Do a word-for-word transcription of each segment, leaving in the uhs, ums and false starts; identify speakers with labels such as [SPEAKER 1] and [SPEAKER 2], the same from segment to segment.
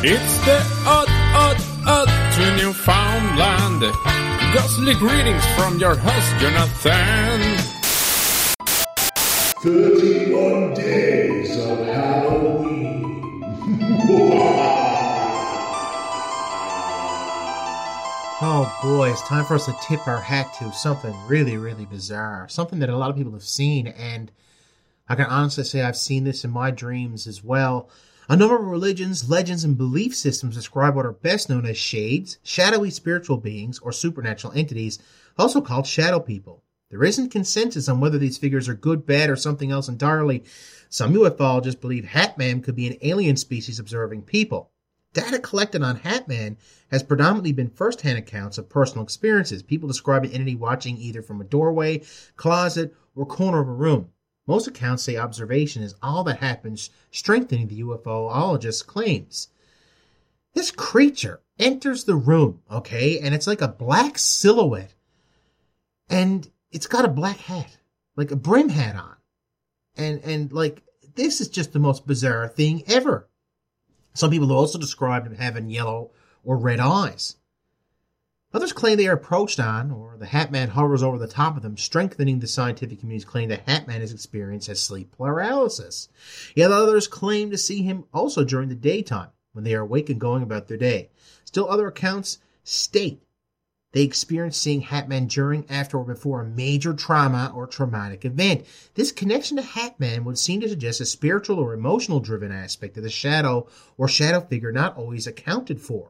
[SPEAKER 1] It's the odd, odd, odd to Newfoundland. Ghostly greetings from your host, Jonathan.
[SPEAKER 2] thirty-one days of Halloween.
[SPEAKER 3] Oh boy, it's time for us to tip our hat to something really, really bizarre. Something that a lot of people have seen, and I can honestly say I've seen this in my dreams as well. A number of religions, legends, and belief systems describe what are best known as shades, shadowy spiritual beings, or supernatural entities, also called shadow people. There isn't consensus on whether these figures are good, bad, or something else entirely. Some ufologists believe Hat-Man could be an alien species observing people. Data collected on Hat-Man has predominantly been first-hand accounts of personal experiences. People describe an entity watching either from a doorway, closet, or corner of a room. Most accounts say observation is all that happens, strengthening the ufologist's claims. This creature enters the room, okay, and it's like a black silhouette. And it's got a black hat, like a brim hat on. And, and like, this is just the most bizarre thing ever. Some people have also described him having yellow or red eyes. Others claim they are approached on, or the Hat-Man hovers over the top of them, strengthening the scientific community's claim that Hat-Man has experienced as sleep paralysis. Yet others claim to see him also during the daytime, when they are awake and going about their day. Still other accounts state they experience seeing Hat-Man during, after, or before a major trauma or traumatic event. This connection to Hat-Man would seem to suggest a spiritual or emotional-driven aspect of the shadow or shadow figure not always accounted for.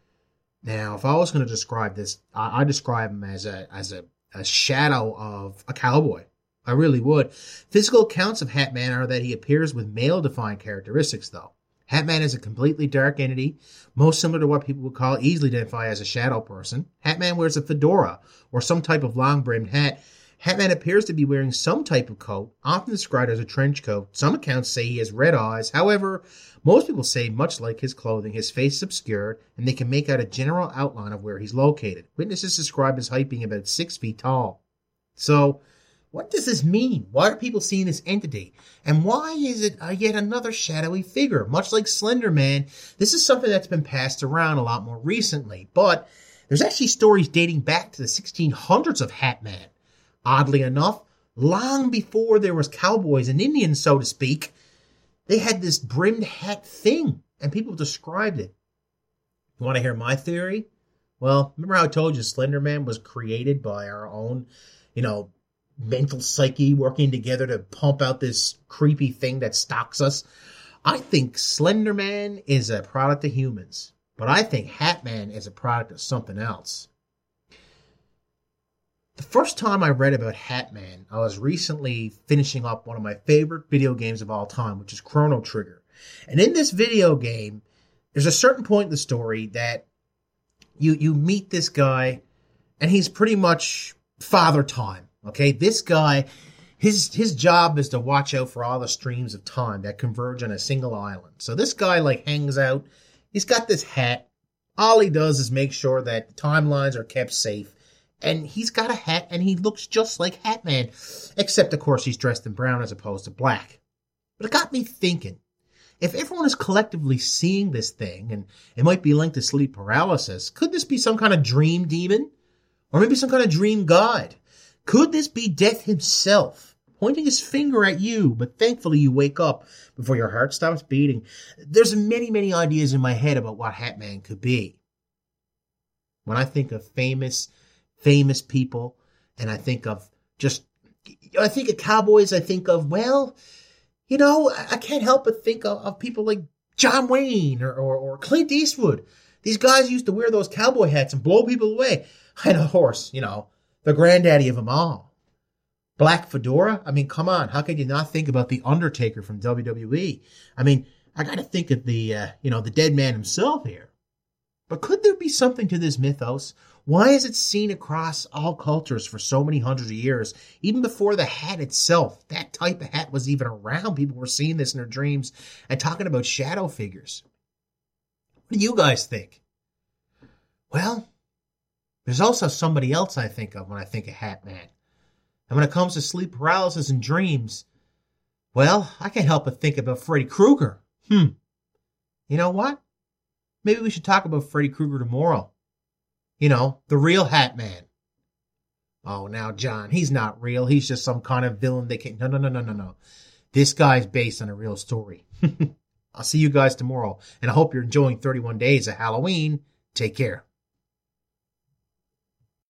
[SPEAKER 3] Now, if I was going to describe this, I, I describe him as a as a, a shadow of a cowboy. I really would. Physical accounts of Hat-Man are that he appears with male-defined characteristics, though. Hat-Man is a completely dark entity, most similar to what people would call easily identify as a shadow person. Hat-Man wears a fedora or some type of long-brimmed hat. Hat-Man appears to be wearing some type of coat, often described as a trench coat. Some accounts say he has red eyes. However, most people say, much like his clothing, his face is obscured, and they can make out a general outline of where he's located. Witnesses describe his height being about six feet tall. So, what does this mean? Why are people seeing this entity? And why is it uh, yet another shadowy figure? Much like Slender Man, this is something that's been passed around a lot more recently. But there's actually stories dating back to the sixteen hundreds of Hat-Man. Oddly enough, long before there was cowboys and Indians, so to speak, they had this brimmed hat thing, and people described it. You want to hear my theory? Well, remember how I told you Slender Man was created by our own, you know, mental psyche working together to pump out this creepy thing that stalks us? I think Slender Man is a product of humans, but I think Hat-Man is a product of something else. The first time I read about Hat-Man, I was recently finishing up one of my favorite video games of all time, which is Chrono Trigger. And in this video game, there's a certain point in the story that you, you meet this guy, and he's pretty much Father Time. Okay, this guy, his his job is to watch out for all the streams of time that converge on a single island. So this guy, like, hangs out. He's got this hat. All he does is make sure that the timelines are kept safe. And he's got a hat, and he looks just like Hat-Man. Except, of course, he's dressed in brown as opposed to black. But it got me thinking. If everyone is collectively seeing this thing, and it might be linked to sleep paralysis, could this be some kind of dream demon? Or maybe some kind of dream god? Could this be Death himself, pointing his finger at you, but thankfully you wake up before your heart stops beating? There's many, many ideas in my head about what Hat-Man could be. When I think of famous, famous people, and I think of just, I think of cowboys, I think of, well, you know, I can't help but think of, of people like John Wayne or, or, or Clint Eastwood. These guys used to wear those cowboy hats and blow people away. And a horse, you know, the granddaddy of them all. Black fedora? I mean, come on. How could you not think about The Undertaker from W W E? I mean, I got to think of the, uh, you know, the dead man himself here. But could there be something to this mythos? Why is it seen across all cultures for so many hundreds of years? Even before the hat itself, that type of hat was even around. People were seeing this in their dreams and talking about shadow figures. What do you guys think? Well, there's also somebody else I think of when I think of Hat-Man. And when it comes to sleep paralysis and dreams, well, I can't help but think about Freddy Krueger. Hmm. You know what? maybe we should talk about Freddy Krueger tomorrow. You know, the real Hat Man. Oh, now, John, he's not real. He's just some kind of villain they can... No, no, no, no, no, no. This guy's based on a real story. I'll see you guys tomorrow, and I hope you're enjoying thirty-one days of Halloween. Take care.